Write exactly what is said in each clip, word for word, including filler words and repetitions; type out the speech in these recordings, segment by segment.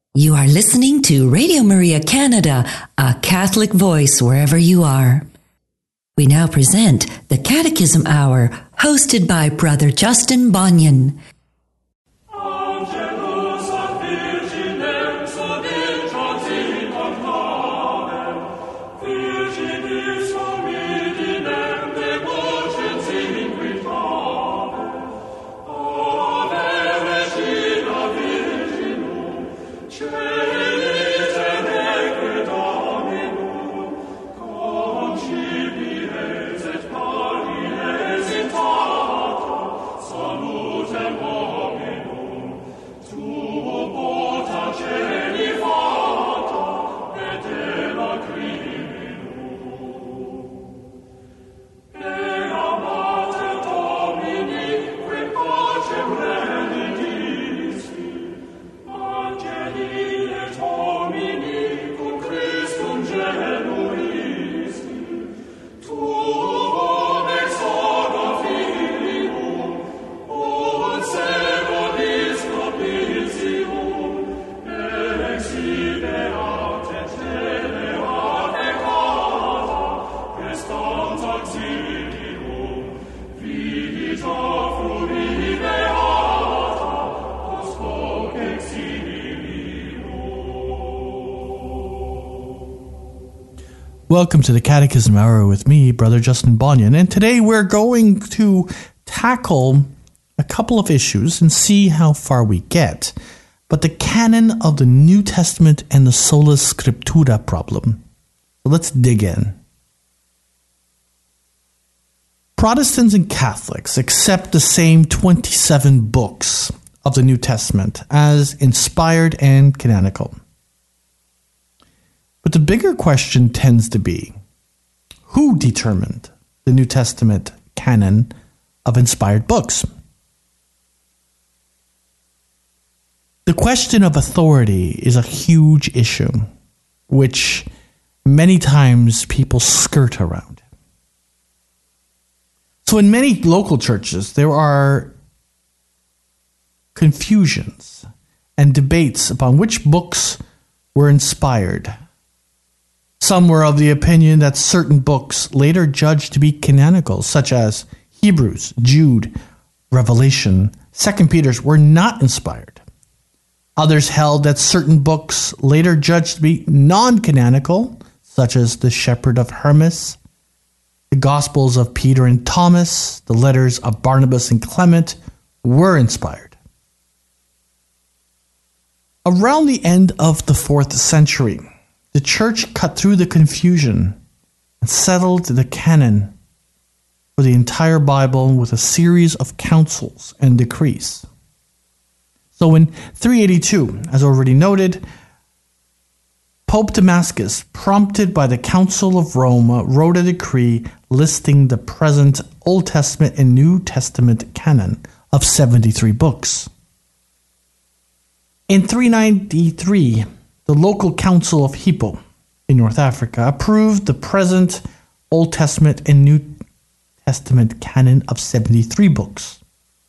You are listening to Radio Maria Canada, a Catholic voice wherever you are. We now present the Catechism Hour, hosted by Brother Justin Bonnion. Welcome to the Catechism Hour with me, Brother Justin Bonnion, and today we're going to tackle a couple of issues and see how far we get. But the canon of the New Testament and the Sola Scriptura problem. So let's dig in. Protestants and Catholics accept the same twenty-seven books of the New Testament as inspired and canonical. But the bigger question tends to be, who determined the New Testament canon of inspired books? The question of authority is a huge issue, which many times people skirt around. So in many local churches, there are confusions and debates upon which books were inspired. Some were of the opinion that certain books later judged to be canonical, such as Hebrews, Jude, Revelation, Second Peter, were not inspired. Others held that certain books later judged to be non-canonical, such as the Shepherd of Hermas, the Gospels of Peter and Thomas, the letters of Barnabas and Clement, were inspired. Around the end of the fourth century, the Church cut through the confusion and settled the canon for the entire Bible with a series of councils and decrees. So in three eighty-two, as already noted, Pope Damasus, prompted by the Council of Rome, wrote a decree listing the present Old Testament and New Testament canon of seventy-three books. In three ninety-three, the local council of Hippo in North Africa approved the present Old Testament and New Testament canon of seventy-three books.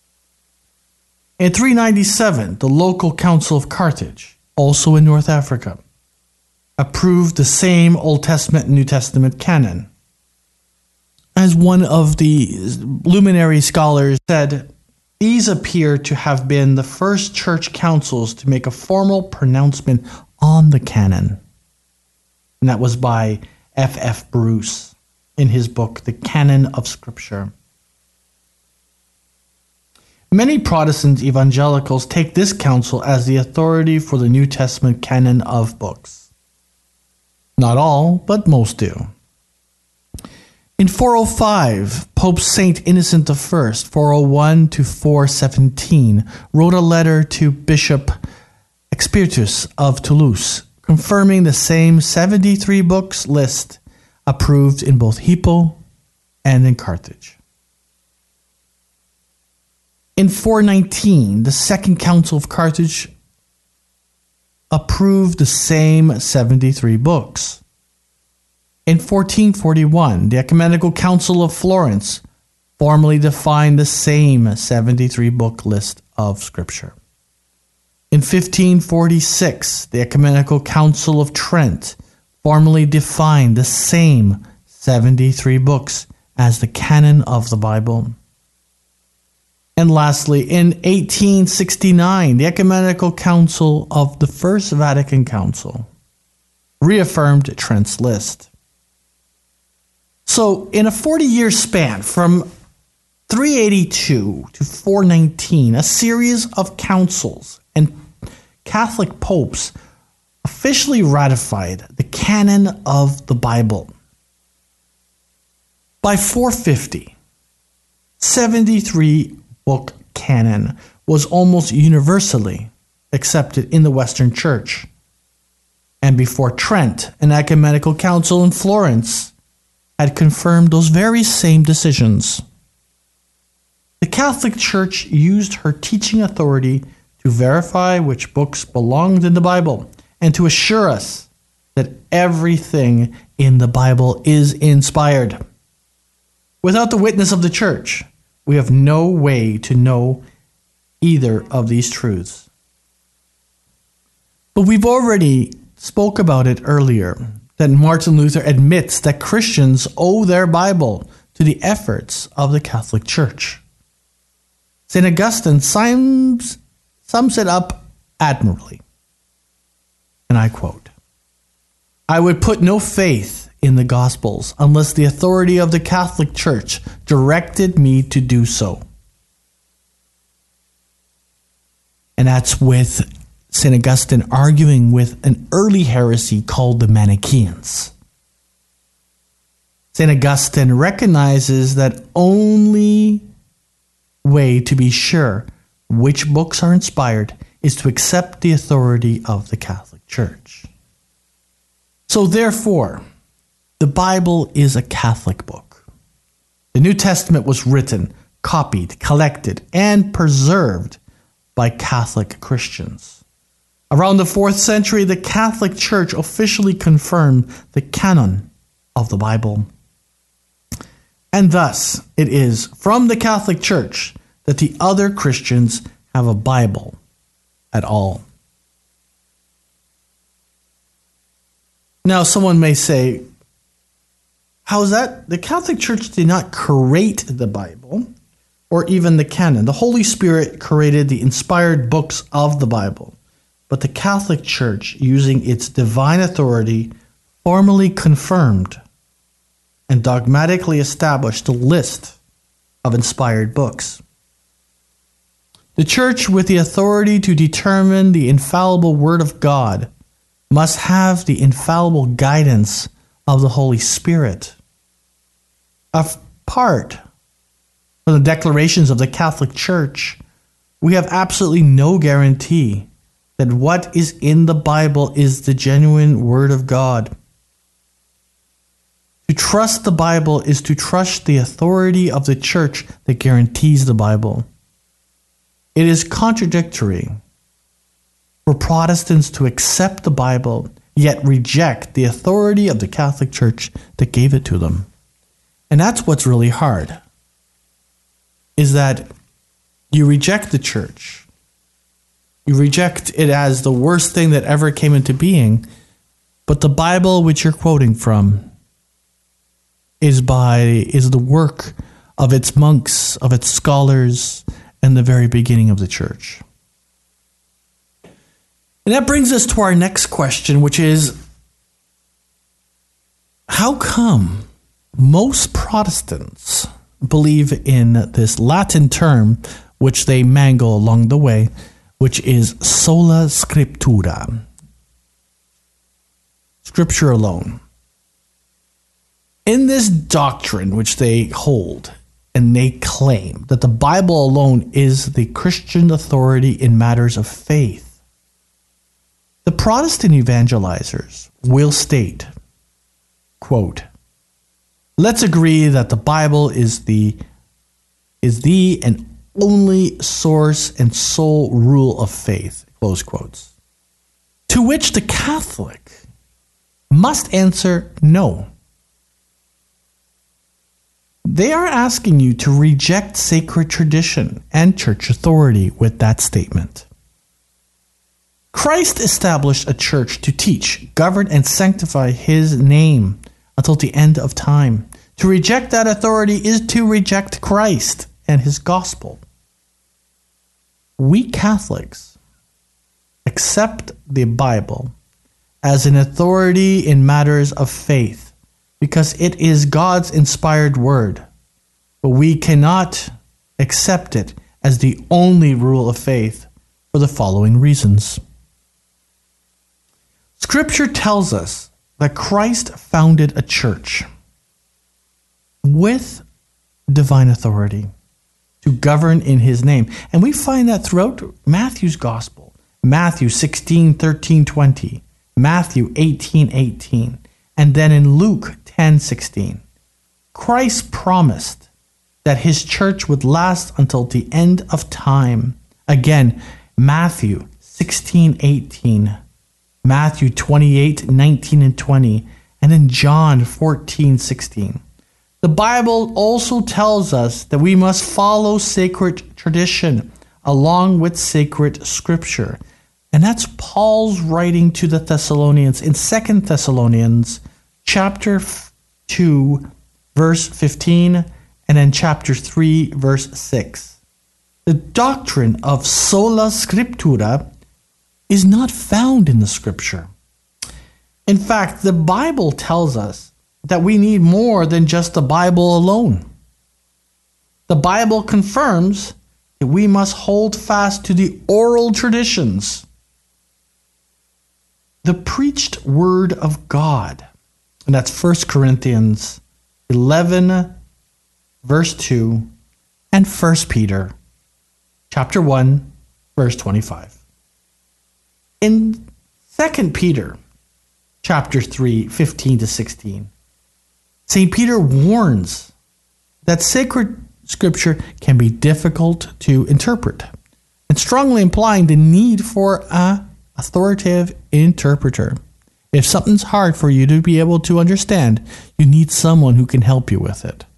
In three ninety-seven, the local council of Carthage, also in North Africa, approved the same Old Testament and New Testament canon. As one of the luminary scholars said, these appear to have been the first church councils to make a formal pronouncement on the canon. And that was by F F Bruce in his book, The Canon of Scripture. Many Protestant evangelicals take this council as the authority for the New Testament canon of books. Not all, but most do. In four oh five, Pope Saint Innocent the First, four oh one to four seventeen, wrote a letter to Bishop Experitus of Toulouse, confirming the same seventy-three books list approved in both Hippo and in Carthage. In four nineteen, the Second Council of Carthage approved the same seventy-three books. In fourteen forty-one, the Ecumenical Council of Florence formally defined the same seventy-three book list of Scripture. In fifteen forty-six, the Ecumenical Council of Trent formally defined the same seventy-three books as the canon of the Bible. And lastly, in eighteen sixty-nine, the Ecumenical Council of the First Vatican Council reaffirmed Trent's list. So, in a forty-year span from three eighty-two to four nineteen, a series of councils and Catholic popes officially ratified the canon of the Bible. By four fifty, seventy-three book canon was almost universally accepted in the Western Church. And before Trent, an ecumenical council in Florence had confirmed those very same decisions. The Catholic Church used her teaching authority to verify which books belonged in the Bible and to assure us that everything in the Bible is inspired. Without the witness of the Church, we have no way to know either of these truths. But we've already spoke about it earlier, that Martin Luther admits that Christians owe their Bible to the efforts of the Catholic Church. Saint Augustine sums, sums it up admirably. And I quote, "I would put no faith in the Gospels unless the authority of the Catholic Church directed me to do so." And that's with Saint Augustine arguing with an early heresy called the Manichaeans. Saint Augustine recognizes that only way to be sure which books are inspired is to accept the authority of the Catholic Church. So therefore, the Bible is a Catholic book. The New Testament was written, copied, collected, and preserved by Catholic Christians. Around the fourth century, the Catholic Church officially confirmed the canon of the Bible. And thus, it is from the Catholic Church that the other Christians have a Bible at all. Now, someone may say, how is that? The Catholic Church did not create the Bible or even the canon. The Holy Spirit created the inspired books of the Bible. But the Catholic Church, using its divine authority, formally confirmed and dogmatically established a list of inspired books. The Church, with the authority to determine the infallible Word of God, must have the infallible guidance of the Holy Spirit. Apart from the declarations of the Catholic Church, we have absolutely no guarantee that what is in the Bible is the genuine Word of God. To trust the Bible is to trust the authority of the Church that guarantees the Bible. It is contradictory for Protestants to accept the Bible, yet reject the authority of the Catholic Church that gave it to them. And that's what's really hard, is that you reject the Church. You reject it as the worst thing that ever came into being, but the Bible which you're quoting from is by is the work of its monks, of its scholars, and the very beginning of the Church. And that brings us to our next question, which is, how come most Protestants believe in this Latin term, which they mangle along the way, which is sola scriptura, Scripture alone? In this doctrine which they hold, and they claim that the Bible alone is the Christian authority in matters of faith, the Protestant evangelizers will state, quote, "Let's agree that the Bible is the is the and only source and sole rule of faith," close quotes. To which the Catholic must answer no. They are asking you to reject sacred tradition and church authority with that statement. Christ established a church to teach, govern, and sanctify his name until the end of time. To reject that authority is to reject Christ and his gospel. We Catholics accept the Bible as an authority in matters of faith because it is God's inspired word, but we cannot accept it as the only rule of faith for the following reasons. Scripture tells us that Christ founded a church with divine authority to govern in his name. And we find that throughout Matthew's gospel. Matthew sixteen, thirteen, twenty. Matthew eighteen, eighteen. And then in Luke ten, sixteen. Christ promised that his church would last until the end of time. Again, Matthew sixteen, eighteen. Matthew twenty-eight, nineteen and twenty, and in John fourteen, sixteen. The Bible also tells us that we must follow sacred tradition along with sacred scripture. And that's Paul's writing to the Thessalonians in Second Thessalonians chapter two, verse fifteen, and then chapter three, verse six. The doctrine of sola scriptura is not found in the scripture. In fact, the Bible tells us that we need more than just the Bible alone. The Bible confirms that we must hold fast to the oral traditions, the preached word of God. And that's First Corinthians eleven, verse two, and First Peter chapter one, verse twenty-five. In Second Peter chapter three, fifteen to sixteen, Saint Peter warns that sacred scripture can be difficult to interpret, and strongly implying the need for an authoritative interpreter. If something's hard for you to be able to understand, you need someone who can help you with it.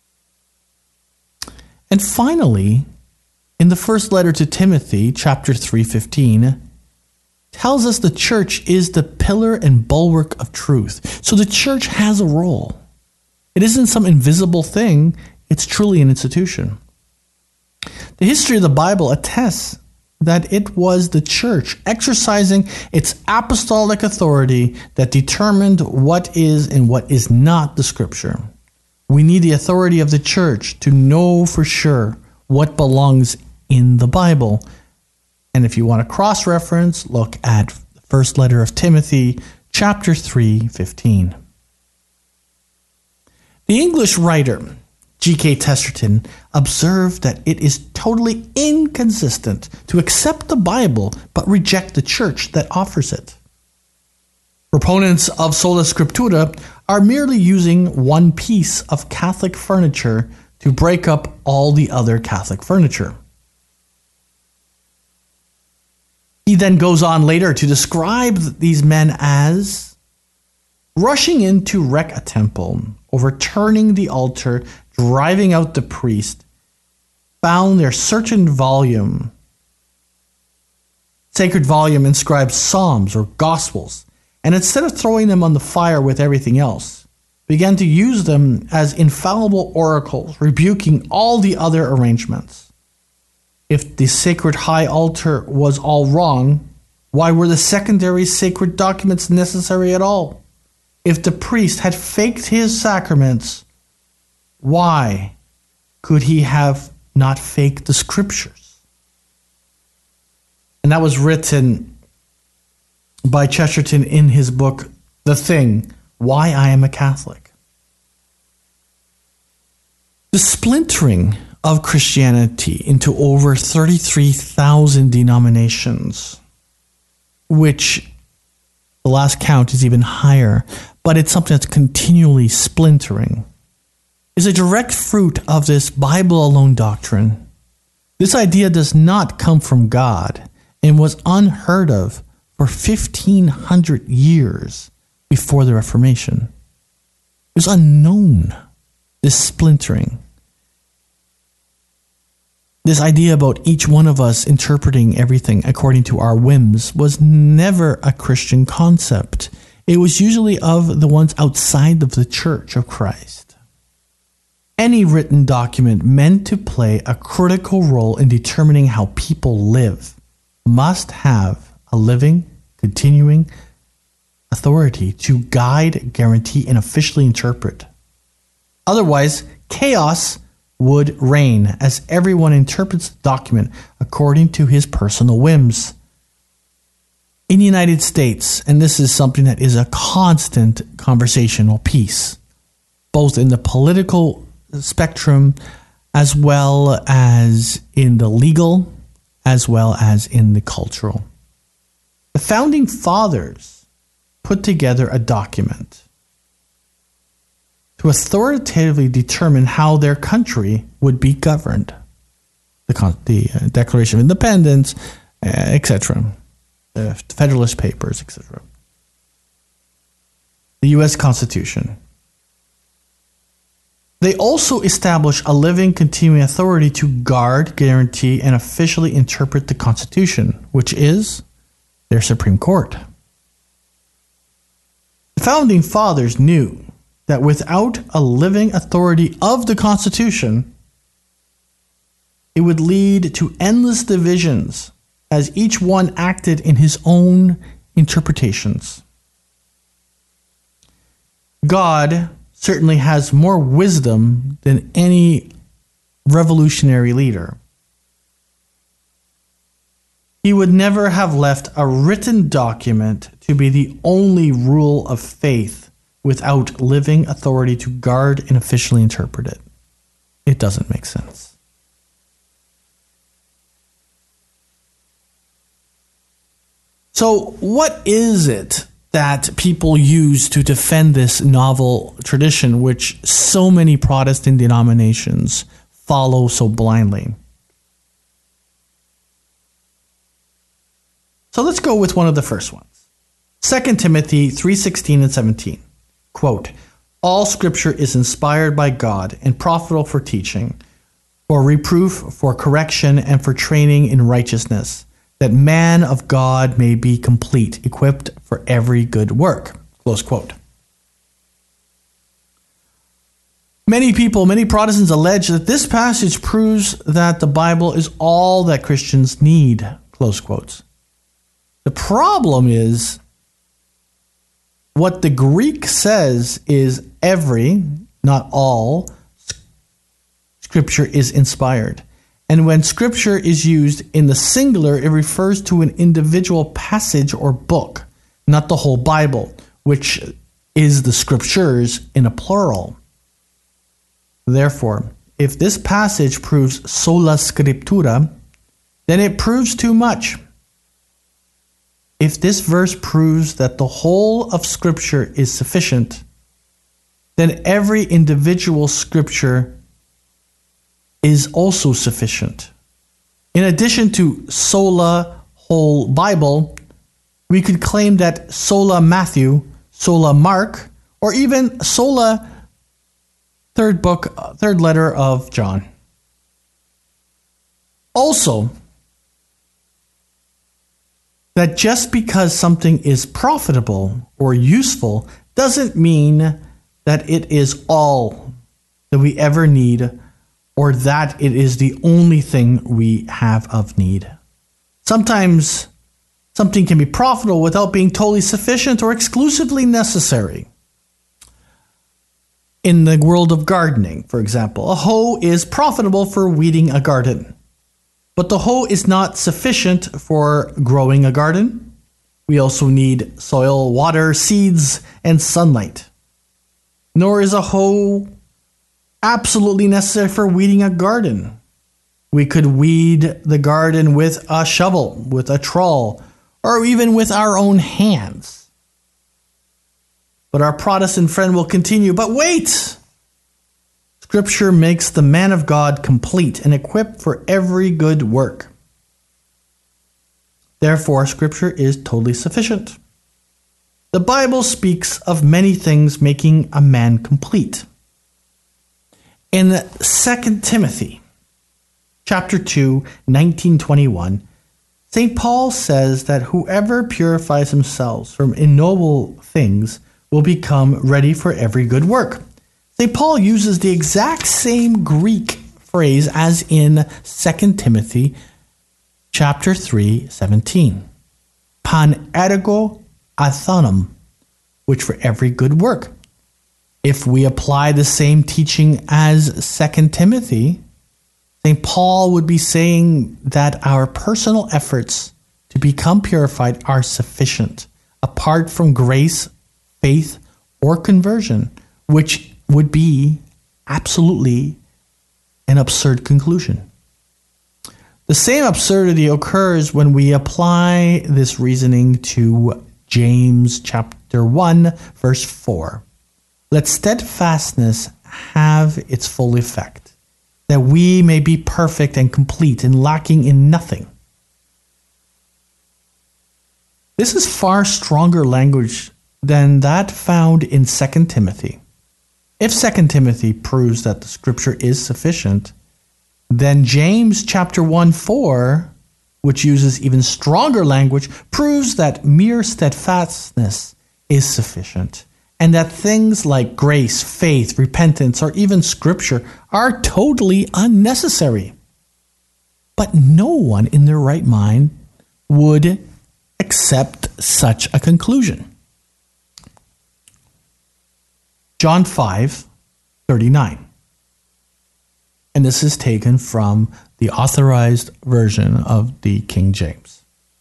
And finally, in the first letter to Timothy, chapter three, fifteen, tells us the church is the pillar and bulwark of truth. So the church has a role. It isn't some invisible thing. It's truly an institution. The history of the Bible attests that it was the church exercising its apostolic authority that determined what is and what is not the scripture. We need the authority of the church to know for sure what belongs in the Bible. And if you want to cross-reference, look at the first letter of Timothy, chapter three, fifteen. The English writer G K Chesterton observed that it is totally inconsistent to accept the Bible but reject the church that offers it. Proponents of sola scriptura are merely using one piece of Catholic furniture to break up all the other Catholic furniture. He then goes on later to describe these men as rushing in to wreck a temple, overturning the altar, driving out the priest, found their certain volume, sacred volume inscribed psalms or gospels, and instead of throwing them on the fire with everything else, began to use them as infallible oracles, rebuking all the other arrangements. If the sacred high altar was all wrong, why were the secondary sacred documents necessary at all? If the priest had faked his sacraments, why could he have not faked the scriptures? And that was written by Chesterton in his book, The Thing, Why I Am a Catholic. The splintering of Christianity into over thirty-three thousand denominations, which the last count is even higher, but it's something that's continually splintering, is a direct fruit of this Bible-alone doctrine. This idea does not come from God and was unheard of for fifteen hundred years before the Reformation. It was unknown, this splintering. This idea about each one of us interpreting everything according to our whims was never a Christian concept. It was usually of the ones outside of the Church of Christ. Any written document meant to play a critical role in determining how people live must have a living, continuing authority to guide, guarantee, and officially interpret. Otherwise, chaos would reign as everyone interprets the document according to his personal whims. In the United States, and this is something that is a constant conversational piece, both in the political spectrum as well as in the legal, as well as in the cultural. The Founding Fathers put together a document to authoritatively determine how their country would be governed. The, Con- the uh, Declaration of Independence, uh, et cetera, the Federalist Papers, et cetera. The U S Constitution. They also establish a living, continuing authority to guard, guarantee, and officially interpret the Constitution, which is their Supreme Court. The Founding Fathers knew that without a living authority of the Constitution, it would lead to endless divisions as each one acted in his own interpretations. God certainly has more wisdom than any revolutionary leader. He would never have left a written document to be the only rule of faith without living authority to guard and officially interpret it. It doesn't make sense. So, what is it that people use to defend this novel tradition which so many Protestant denominations follow so blindly? So let's go with one of the first ones. Second Timothy three sixteen and seventeen. Quote, all scripture is inspired by God and profitable for teaching, for reproof, for correction, and for training in righteousness, that man of God may be complete, equipped for every good work. Close quote. Many people, many Protestants allege that this passage proves that the Bible is all that Christians need. Close quotes. The problem is, what the Greek says is every, not all, scripture is inspired. And when scripture is used in the singular, it refers to an individual passage or book, not the whole Bible, which is the scriptures in a plural. Therefore, if this passage proves sola scriptura, then it proves too much. If this verse proves that the whole of Scripture is sufficient, then every individual Scripture is also sufficient. In addition to sola whole Bible, we could claim that sola Matthew, sola Mark, or even sola third book, third letter of John. Also, that just because something is profitable or useful doesn't mean that it is all that we ever need or that it is the only thing we have of need. Sometimes something can be profitable without being totally sufficient or exclusively necessary. In the world of gardening, for example, a hoe is profitable for weeding a garden. But the hoe is not sufficient for growing a garden. We also need soil, water, seeds, and sunlight. Nor is a hoe absolutely necessary for weeding a garden. We could weed the garden with a shovel, with a trowel, or even with our own hands. But our Protestant friend will continue, but wait! Scripture makes the man of God complete and equipped for every good work. Therefore, Scripture is totally sufficient. The Bible speaks of many things making a man complete. In Second Timothy, chapter two, nineteen twenty-one, Saint Paul says that whoever purifies themselves from ignoble things will become ready for every good work. Saint Paul uses the exact same Greek phrase as in Second Timothy chapter three, seventeen. Pan ergo athonum, which for every good work. If we apply the same teaching as Second Timothy, Saint Paul would be saying that our personal efforts to become purified are sufficient, apart from grace, faith, or conversion, which would be absolutely an absurd conclusion. The same absurdity occurs when we apply this reasoning to James chapter one, verse four. Let steadfastness have its full effect, that we may be perfect and complete and lacking in nothing. This is far stronger language than that found in Second Timothy. If Second Timothy proves that the scripture is sufficient, then James chapter one, four, which uses even stronger language, proves that mere steadfastness is sufficient, and that things like grace, faith, repentance, or even scripture are totally unnecessary. But no one in their right mind would accept such a conclusion. John five, thirty-nine. And this is taken from the authorized version of the King James.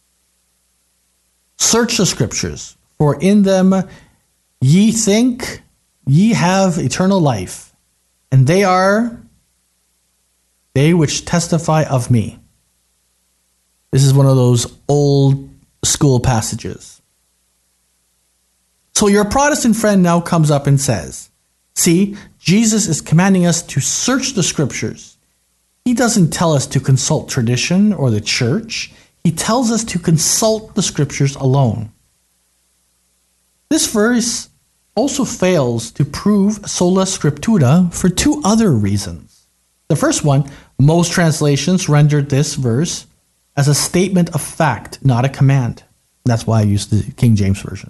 Search the scriptures, for in them ye think ye have eternal life, and they are they which testify of me. This is one of those old school passages. So your Protestant friend now comes up and says, see, Jesus is commanding us to search the scriptures. He doesn't tell us to consult tradition or the church. He tells us to consult the scriptures alone. This verse also fails to prove sola scriptura for two other reasons. The first one, most translations rendered this verse as a statement of fact, not a command. That's why I used the King James Version.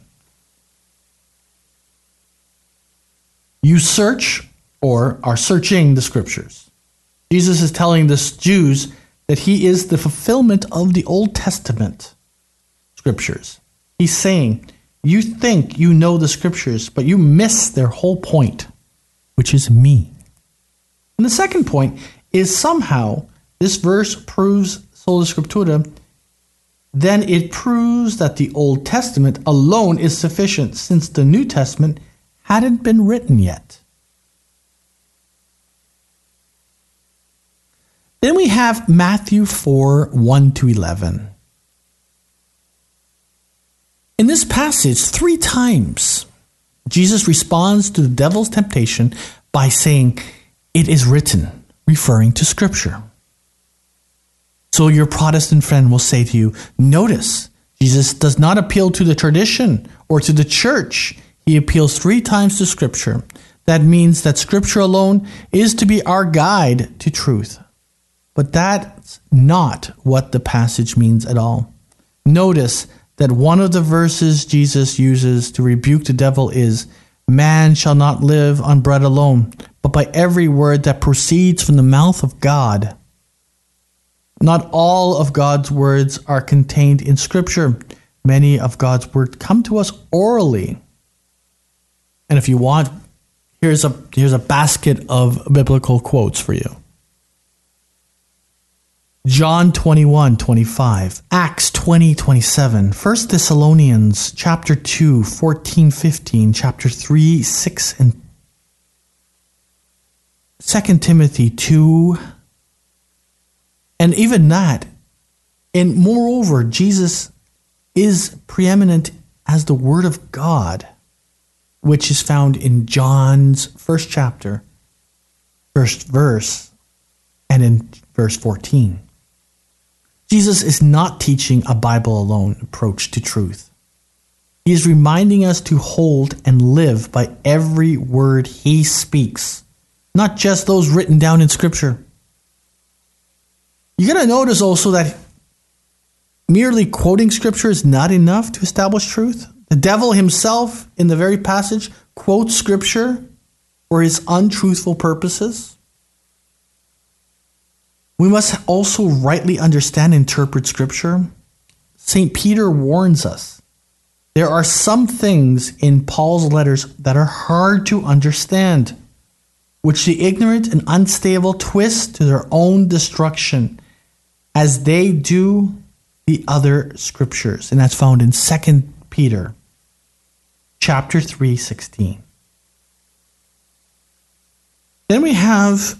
You search or are searching the scriptures. Jesus is telling the Jews that he is the fulfillment of the Old Testament scriptures. He's saying, you think you know the scriptures, but you miss their whole point, which is me. And the second point is somehow this verse proves sola scriptura, then it proves that the Old Testament alone is sufficient, since the New Testament hadn't been written yet. Then we have Matthew four, one to eleven. In this passage, three times, Jesus responds to the devil's temptation by saying, it is written, referring to Scripture. So your Protestant friend will say to you, notice, Jesus does not appeal to the tradition or to the church. He appeals three times to Scripture. That means that Scripture alone is to be our guide to truth. But that's not what the passage means at all. Notice that one of the verses Jesus uses to rebuke the devil is, man shall not live on bread alone, but by every word that proceeds from the mouth of God. Not all of God's words are contained in Scripture. Many of God's words come to us orally. And if you want, here's a here's a basket of biblical quotes for you. John twenty-one, twenty-five, Acts twenty, twenty-seven, First Thessalonians chapter two, fourteen, fifteen, chapter three, six, and Second Timothy two. And even that, and moreover, Jesus is preeminent as the Word of God, which is found in John's first chapter, first verse, and in verse fourteen. Jesus is not teaching a Bible alone approach to truth. He is reminding us to hold and live by every word he speaks, not just those written down in Scripture. You're going to notice also that merely quoting scripture is not enough to establish truth. The devil himself, in the very passage, quotes scripture for his untruthful purposes. We must also rightly understand and interpret scripture. Saint Peter warns us. There are some things in Paul's letters that are hard to understand, which the ignorant and unstable twist to their own destruction, as they do the other scriptures. And that's found in Second Peter chapter three, sixteen. Then we have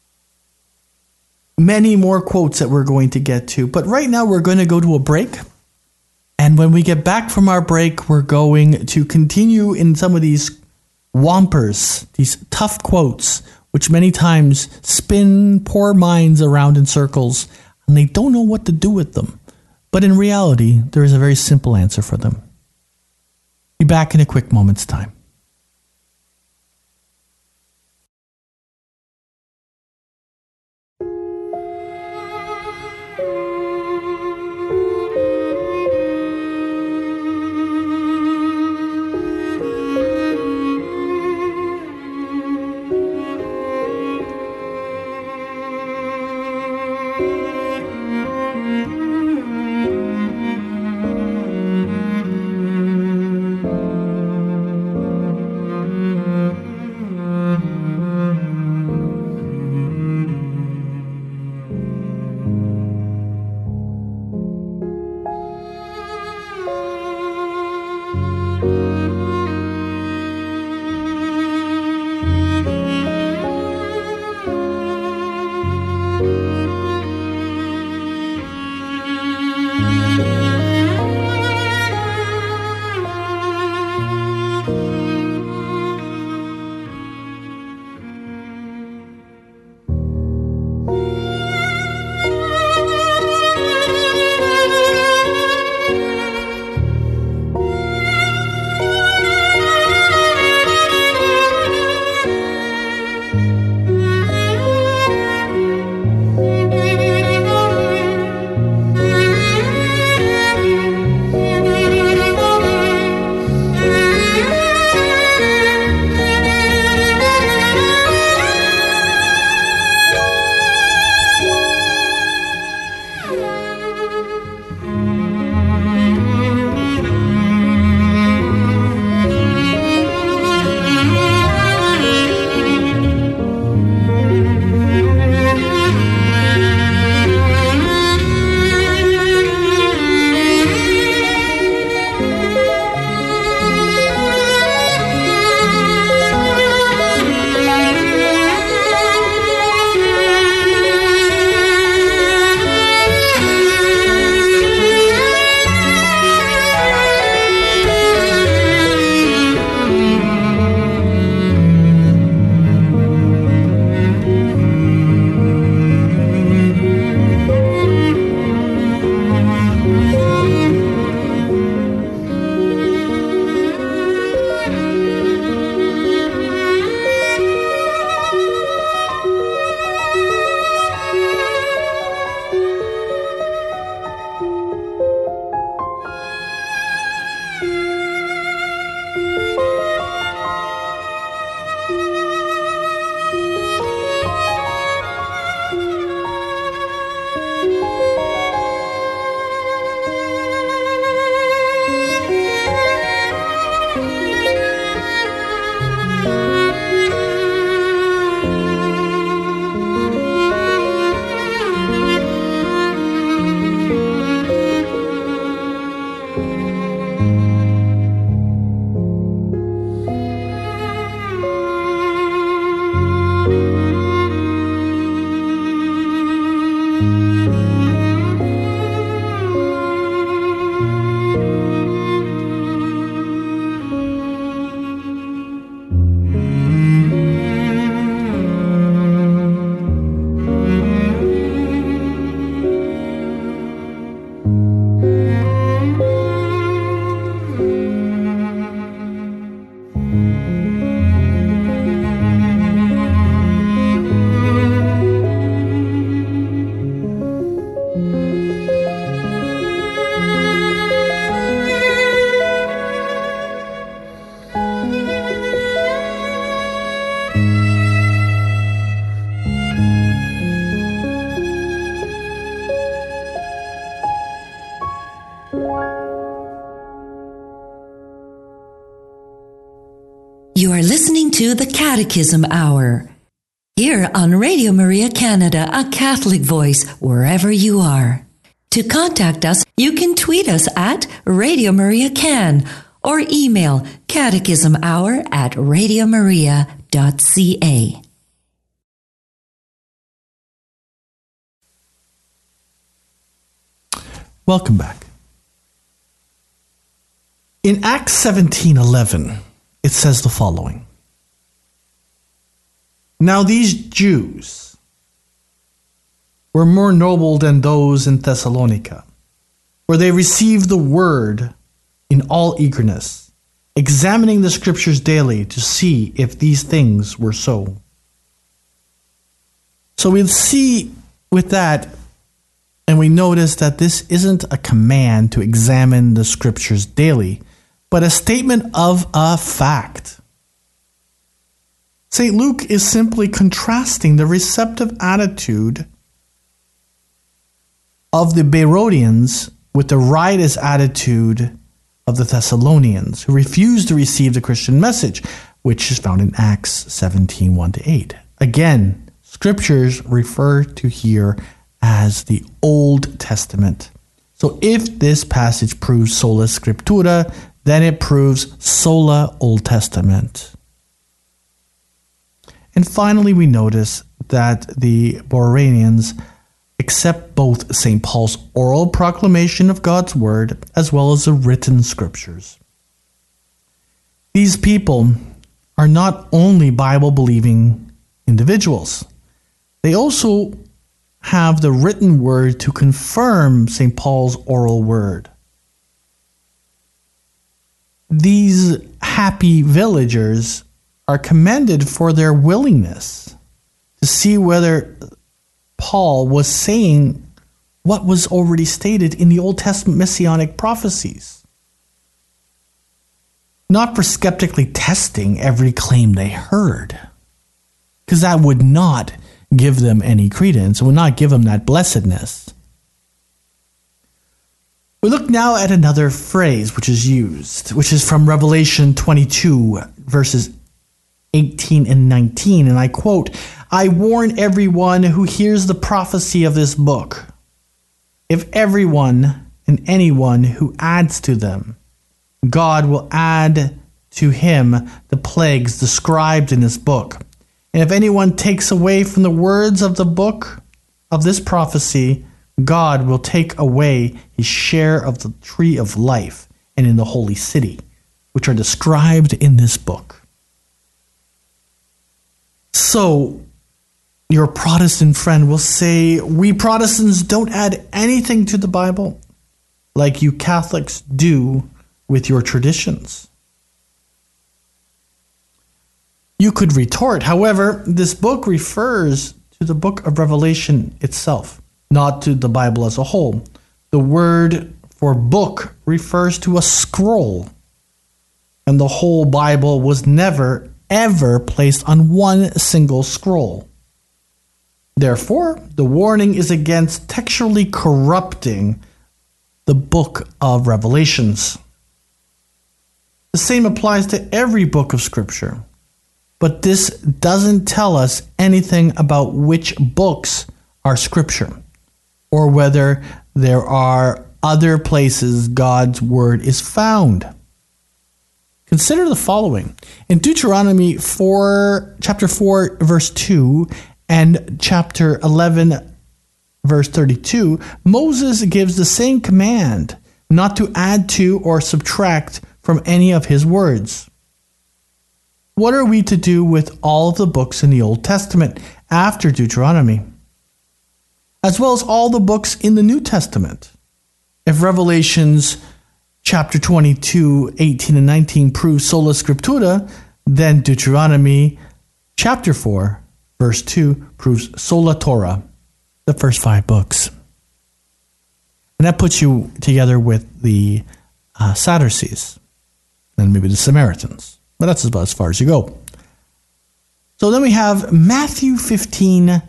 many more quotes that we're going to get to. But right now we're going to go to a break. And when we get back from our break, we're going to continue in some of these whompers, these tough quotes, which many times spin poor minds around in circles, and they don't know what to do with them. But in reality, there is a very simple answer for them. Be back in a quick moment's time. You are listening to the Catechism Hour, here on Radio Maria Canada, a Catholic voice wherever you are. To contact us, you can tweet us at Radio Maria Can or email catechismhour at radiomaria.ca. Welcome back. In Acts seventeen eleven, it says the following. Now these Jews were more noble than those in Thessalonica, where they received the word in all eagerness, examining the scriptures daily to see if these things were so. So we see with that, and we notice that this isn't a command to examine the scriptures daily, but a statement of a fact. Saint Luke is simply contrasting the receptive attitude of the Beroeans with the riotous attitude of the Thessalonians, who refused to receive the Christian message, which is found in Acts seventeen one to eight. Again, scriptures refer to here as the Old Testament. So if this passage proves sola scriptura, then it proves sola Old Testament. And finally, we notice that the Beroeans accept both Saint Paul's oral proclamation of God's word as well as the written scriptures. These people are not only Bible-believing individuals, they also have the written word to confirm Saint Paul's oral word. These happy villagers are commended for their willingness to see whether Paul was saying what was already stated in the Old Testament messianic prophecies, not for skeptically testing every claim they heard, because that would not give them any credence, it would not give them that blessedness. We look now at another phrase which is used, which is from Revelation twenty-two, verses eighteen and nineteen, and I quote, "I warn everyone who hears the prophecy of this book. If everyone and anyone who adds to them, God will add to him the plagues described in this book. And if anyone takes away from the words of the book of this prophecy, God will take away his share of the tree of life and in the holy city, which are described in this book." So, your Protestant friend will say, we Protestants don't add anything to the Bible, like you Catholics do with your traditions. You could retort, however, this book refers to the book of Revelation itself, not to the Bible as a whole. The word for book refers to a scroll, and the whole Bible was never, ever placed on one single scroll. Therefore, the warning is against textually corrupting the book of Revelations. The same applies to every book of Scripture, but this doesn't tell us anything about which books are Scripture, or whether there are other places God's Word is found. Consider the following. In Deuteronomy four, chapter four, verse two, and chapter eleven, verse thirty-two, Moses gives the same command not to add to or subtract from any of his words. What are we to do with all of the books in the Old Testament after Deuteronomy, as well as all the books in the New Testament? If Revelations chapter twenty-two, eighteen and nineteen proves sola scriptura, then Deuteronomy chapter four, verse two proves sola Torah, the first five books. And that puts you together with the uh, Sadducees, and maybe the Samaritans. But that's about as far as you go. So then we have Matthew fifteen,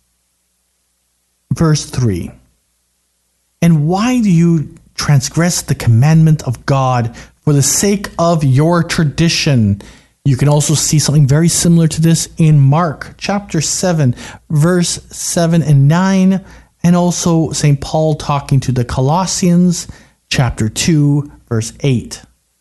verse three. And why do you transgress the commandment of God for the sake of your tradition? You can also see something very similar to this in Mark chapter seven, verse seven and nine, and also Saint Paul talking to the Colossians, chapter two, verse eight.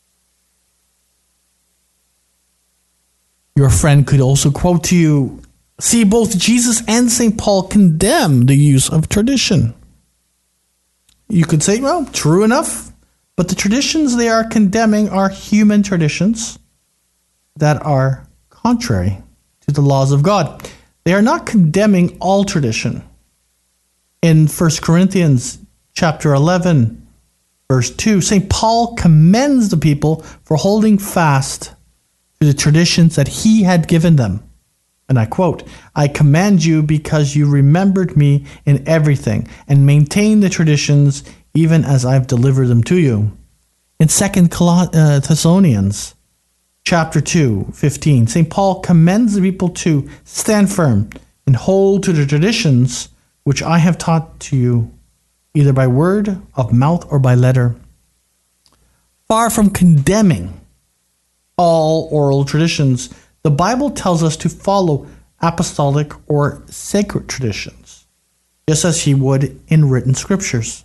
Your friend could also quote to you, see, both Jesus and Saint Paul condemn the use of tradition. You could say, well, true enough, but the traditions they are condemning are human traditions that are contrary to the laws of God. They are not condemning all tradition. In First Corinthians chapter eleven, verse two, Saint Paul commends the people for holding fast to the traditions that he had given them. And I quote, I commend you because you remembered me in everything and maintained the traditions even as I've delivered them to you. In Second Thessalonians chapter two, fifteen, Saint Paul commends the people to stand firm and hold to the traditions which I have taught to you, either by word of mouth or by letter. Far from condemning all oral traditions, the Bible tells us to follow apostolic or sacred traditions, just as he would in written scriptures.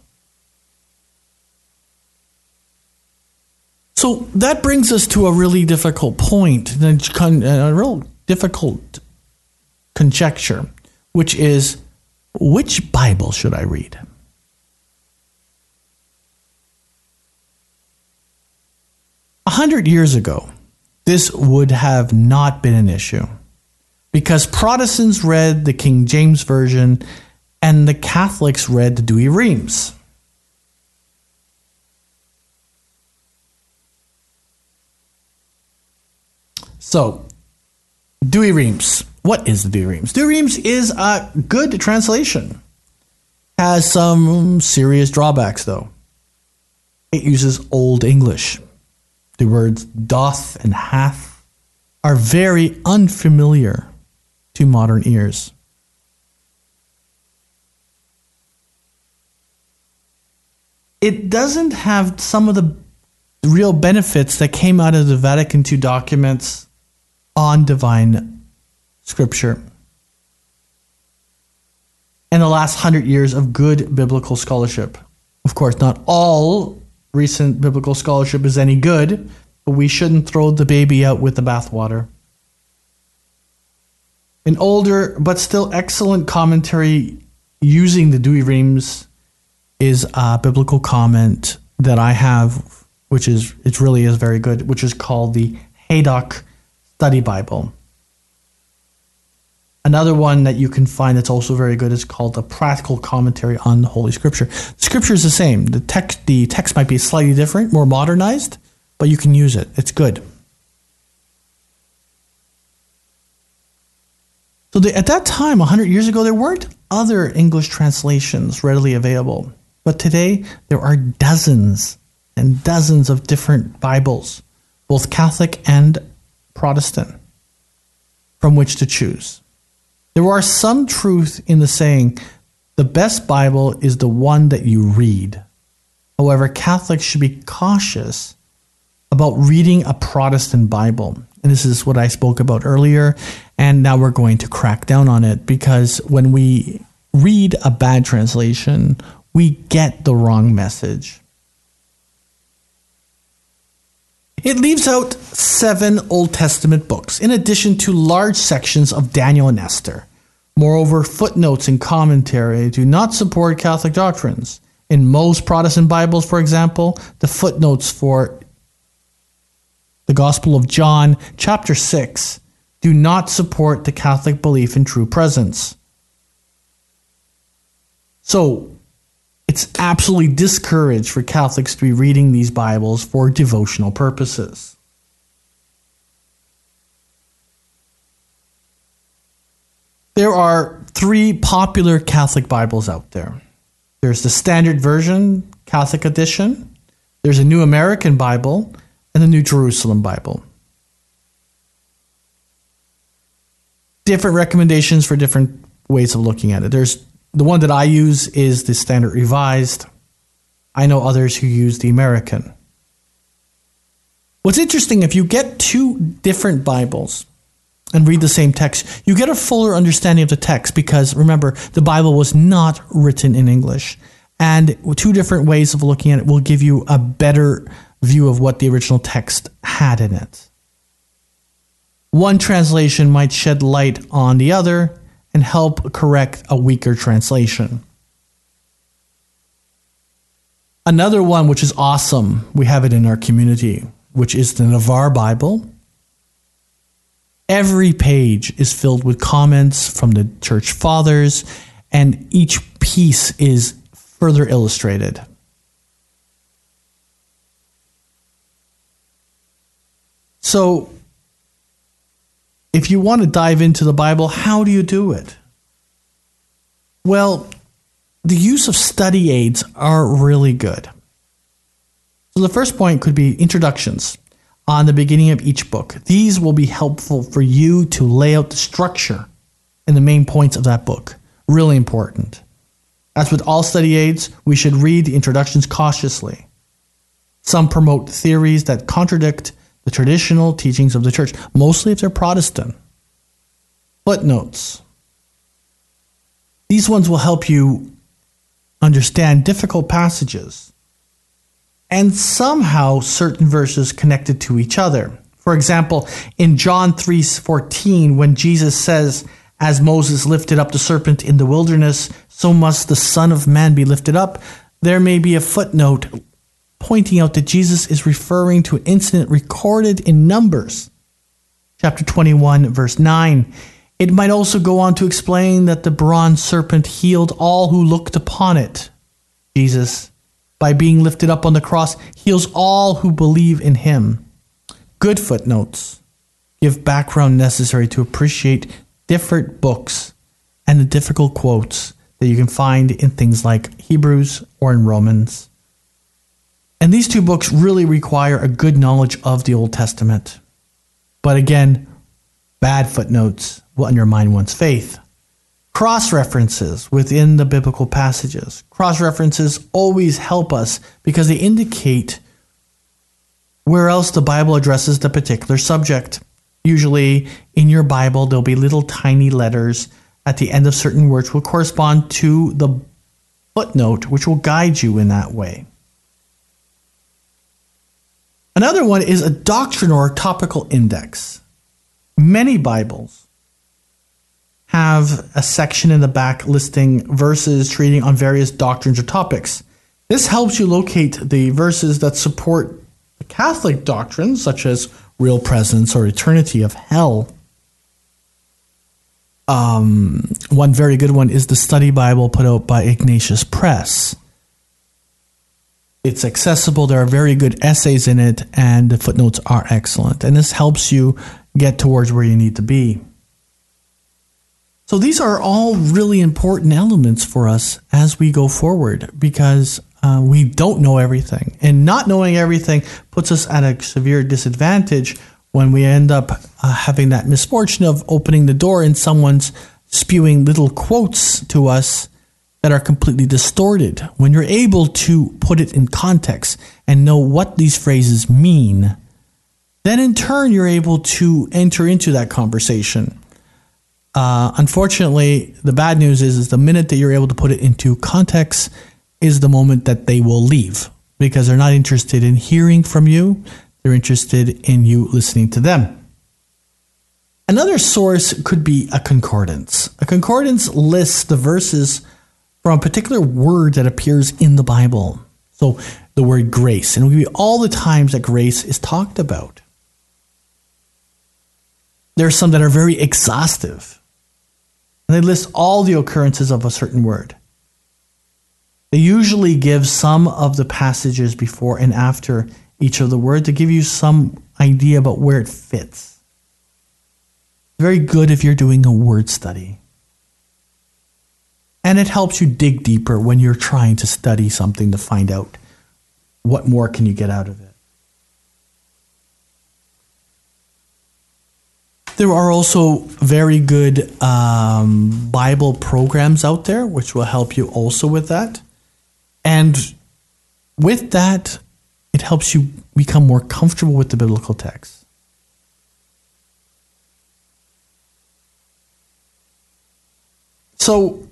So that brings us to a really difficult point, a real difficult conjecture, which is, which Bible should I read? A hundred years ago, this would have not been an issue because Protestants read the King James Version and the Catholics read the Douay-Rheims. So, Douay-Rheims. What is the Douay-Rheims? Douay-Rheims is a good translation. Has some serious drawbacks, though. It uses Old English. The words doth and hath are very unfamiliar to modern ears. It doesn't have some of the real benefits that came out of the Vatican Two documents on divine scripture and the last hundred years of good biblical scholarship. Of course, not all recent biblical scholarship is any good, but we shouldn't throw the baby out with the bathwater. An older but still excellent commentary using the Douay-Rheims is a biblical comment that I have, which is it really is very good, which is called the Haydock Study Bible. Another one that you can find that's also very good is called the Practical Commentary on the Holy Scripture. The Scripture is the same. The text, the text might be slightly different, more modernized, but you can use it. It's good. So the, at that time, a hundred years ago, there weren't other English translations readily available. But today, there are dozens and dozens of different Bibles, both Catholic and Protestant, from which to choose. There are some truth in the saying, the best Bible is the one that you read. However, Catholics should be cautious about reading a Protestant Bible. And this is what I spoke about earlier, and now we're going to crack down on it, because when we read a bad translation, we get the wrong message. It leaves out seven Old Testament books, in addition to large sections of Daniel and Esther. Moreover, footnotes and commentary do not support Catholic doctrines. In most Protestant Bibles, for example, the footnotes for the Gospel of John, chapter six, do not support the Catholic belief in true presence. So, it's absolutely discouraged for Catholics to be reading these Bibles for devotional purposes. There are three popular Catholic Bibles out there. There's the Standard Version, Catholic Edition. There's a New American Bible and the New Jerusalem Bible. Different recommendations for different ways of looking at it. There's the one that I use is the Standard Revised. I know others who use the American. What's interesting, if you get two different Bibles and read the same text, you get a fuller understanding of the text because, remember, the Bible was not written in English. And two different ways of looking at it will give you a better view of what the original text had in it. One translation might shed light on the other and help correct a weaker translation. Another one which is awesome, we have it in our community, which is the Navarre Bible. Every page is filled with comments from the church fathers, and each piece is further illustrated. So, if you want to dive into the Bible, how do you do it? Well, the use of study aids are really good. So the first point could be introductions on the beginning of each book. These will be helpful for you to lay out the structure and the main points of that book. Really important. As with all study aids, we should read the introductions cautiously. Some promote theories that contradict the traditional teachings of the church, mostly if they're Protestant. Footnotes. These ones will help you understand difficult passages and somehow certain verses connected to each other. For example, in John three fourteen, when Jesus says, "As Moses lifted up the serpent in the wilderness, so must the Son of Man be lifted up," there may be a footnote pointing out that Jesus is referring to an incident recorded in Numbers, chapter twenty-one, verse nine. It might also go on to explain that the bronze serpent healed all who looked upon it. Jesus, by being lifted up on the cross, heals all who believe in him. Good footnotes give background necessary to appreciate different books and the difficult quotes that you can find in things like Hebrews or in Romans. And these two books really require a good knowledge of the Old Testament. But again, bad footnotes will undermine one's faith. Cross-references within the biblical passages. Cross-references always help us because they indicate where else the Bible addresses the particular subject. Usually in your Bible, there'll be little tiny letters at the end of certain words which will correspond to the footnote, which will guide you in that way. Another one is a doctrine or topical index. Many Bibles have a section in the back listing verses treating on various doctrines or topics. This helps you locate the verses that support the Catholic doctrines, such as real presence or eternity of hell. Um, one very good one is the Study Bible put out by Ignatius Press. It's accessible, there are very good essays in it, and the footnotes are excellent. And this helps you get towards where you need to be. So these are all really important elements for us as we go forward because uh, we don't know everything. And not knowing everything puts us at a severe disadvantage when we end up uh, having that misfortune of opening the door and someone's spewing little quotes to us that are completely distorted. When you're able to put it in context and know what these phrases mean, then in turn you're able to enter into that conversation. Uh, unfortunately, the bad news is, is the minute that you're able to put it into context is the moment that they will leave because they're not interested in hearing from you. They're interested in you listening to them. Another source could be a concordance. A concordance lists the verses from a particular word that appears in the Bible. So the word grace, and it will be all the times that grace is talked about. There are some that are very exhaustive. And they list all the occurrences of a certain word. They usually give some of the passages before and after each of the words to give you some idea about where it fits. Very good if you're doing a word study. And it helps you dig deeper when you're trying to study something to find out what more can you get out of it. There are also very good um, Bible programs out there, which will help you also with that. And with that, it helps you become more comfortable with the biblical text. So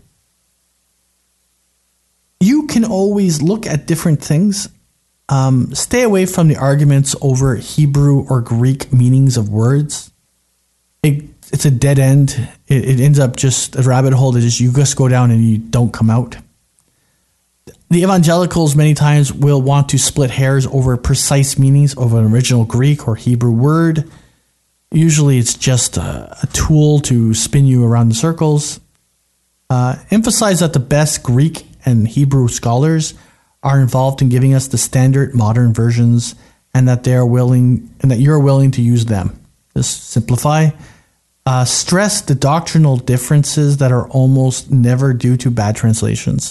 you can always look at different things. Um, stay away from the arguments over Hebrew or Greek meanings of words. It, it's a dead end. It, it ends up just a rabbit hole that just you just go down and you don't come out. The evangelicals many times will want to split hairs over precise meanings of an original Greek or Hebrew word. Usually it's just a, a tool to spin you around in circles. Uh, emphasize that the best Greek and Hebrew scholars are involved in giving us the standard modern versions, and that they are willing and that you're willing to use them. Just simplify. Uh, stress the doctrinal differences that are almost never due to bad translations.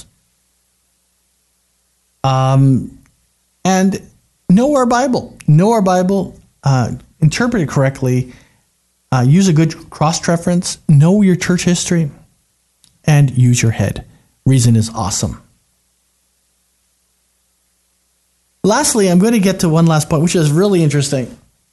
Um, and know our Bible. Know our Bible. Uh, interpret it correctly. Uh, use a good cross-reference. Know your church history. And use your head. Reason is awesome. Lastly, I'm going to get to one last point, which is really interesting.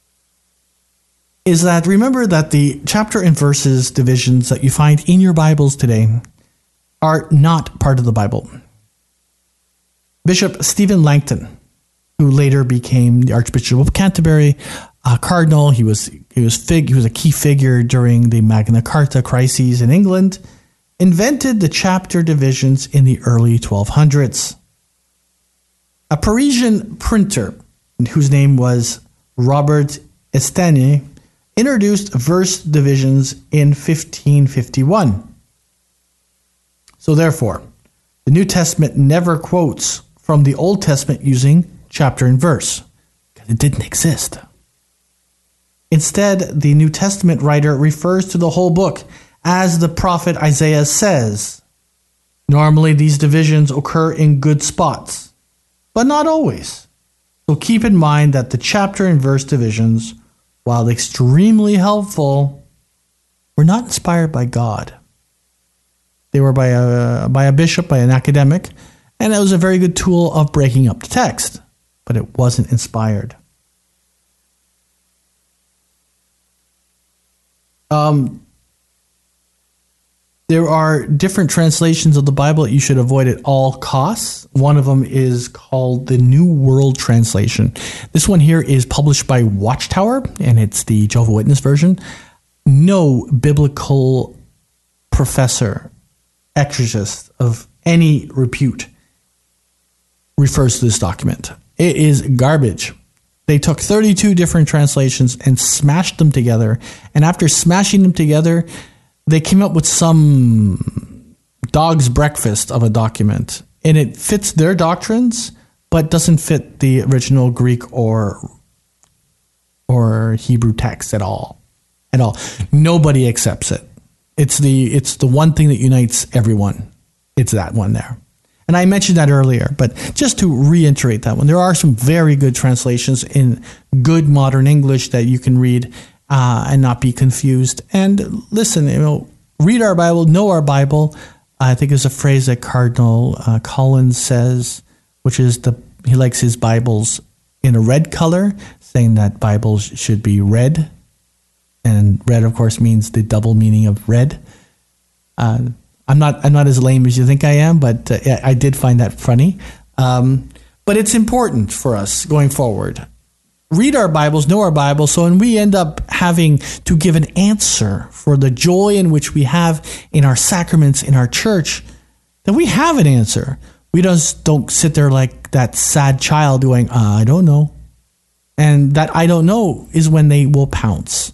Is that remember that the chapter and verses divisions that you find in your Bibles today are not part of the Bible. Bishop Stephen Langton, who later became the Archbishop of Canterbury, a cardinal, he was he was fig, he was a key figure during the Magna Carta crises in England, invented the chapter divisions in the early twelve hundreds. A Parisian printer, whose name was Robert Estienne, introduced verse divisions in fifteen fifty-one. So therefore, the New Testament never quotes from the Old Testament using chapter and verse, because it didn't exist. Instead, the New Testament writer refers to the whole book, as the prophet Isaiah says. Normally, these divisions occur in good spots, but not always. So keep in mind that the chapter and verse divisions, while extremely helpful, were not inspired by God. They were by a, by a bishop, by an academic, and it was a very good tool of breaking up the text, but it wasn't inspired. Um, there are different translations of the Bible that you should avoid at all costs. One of them is called the New World Translation. This one here is published by Watchtower, and it's the Jehovah's Witness version. No biblical professor, exegist of any repute refers to this document. It is garbage. They took thirty-two different translations and smashed them together. And after smashing them together, they came up with some dog's breakfast of a document. And it fits their doctrines, but doesn't fit the original Greek or or Hebrew text at all. At all. Nobody accepts it. It's the it's the one thing that unites everyone. It's that one there. And I mentioned that earlier, but just to reiterate that one, there are some very good translations in good modern English that you can read uh, and not be confused. And listen, you know, read our Bible, know our Bible. I think there's a phrase that Cardinal uh, Collins says, which is the he likes his Bibles in a red color, saying that Bibles should be red. And red, of course, means the double meaning of red. Uh, I'm not I'm not as lame as you think I am, but uh, yeah, I did find that funny. Um, but it's important for us going forward. Read our Bibles, know our Bibles, so when we end up having to give an answer for the joy in which we have in our sacraments, in our church, then we have an answer. We just don't sit there like that sad child going, uh, I don't know. And that I don't know is when they will pounce.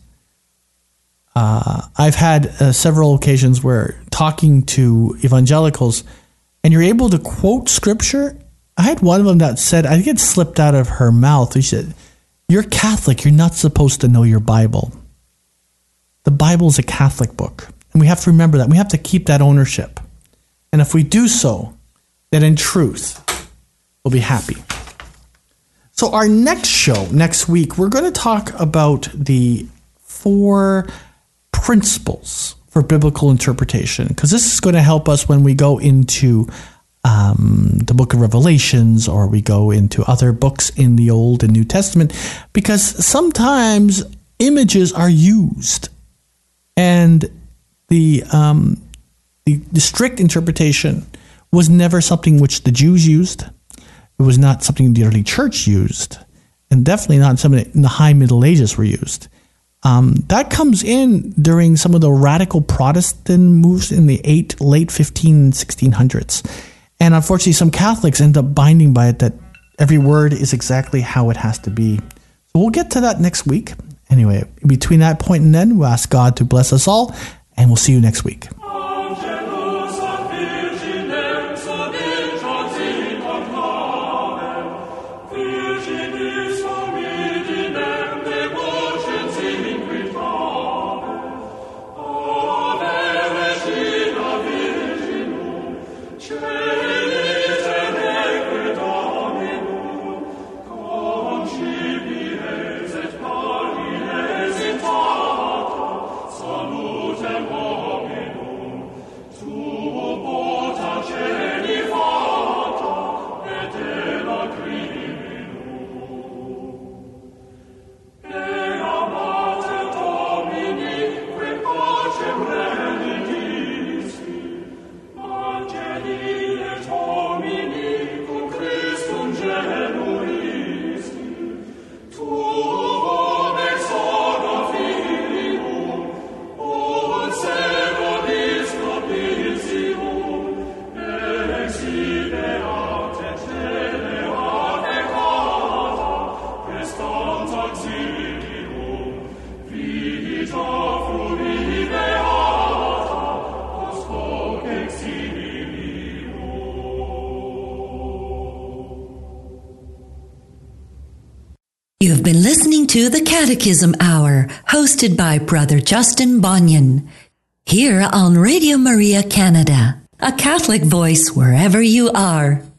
Uh, I've had uh, several occasions where talking to evangelicals, and you're able to quote scripture. I had one of them that said, I think it slipped out of her mouth. She said, you're Catholic. You're not supposed to know your Bible. The Bible is a Catholic book. And we have to remember that. We have to keep that ownership. And if we do so, then in truth, we'll be happy. So our next show, next week, we're going to talk about the four principles for biblical interpretation, because this is going to help us when we go into um, the book of Revelations, or we go into other books in the Old and New Testament, because sometimes images are used, and the um, the, the strict interpretation was never something which the Jews used. It was not something the early church used, and definitely not something that in the High Middle Ages were used. Um, that comes in during some of the radical Protestant moves in the eight, late fifteen, sixteen hundreds. And unfortunately, some Catholics end up binding by it that every word is exactly how it has to be. So we'll get to that next week. Anyway, between that point and then, we'll ask God to bless us all, and we'll see you next week. You've been listening to the Catechism Hour, hosted by Brother Justin Bonnion, here on Radio Maria Canada, a Catholic voice wherever you are.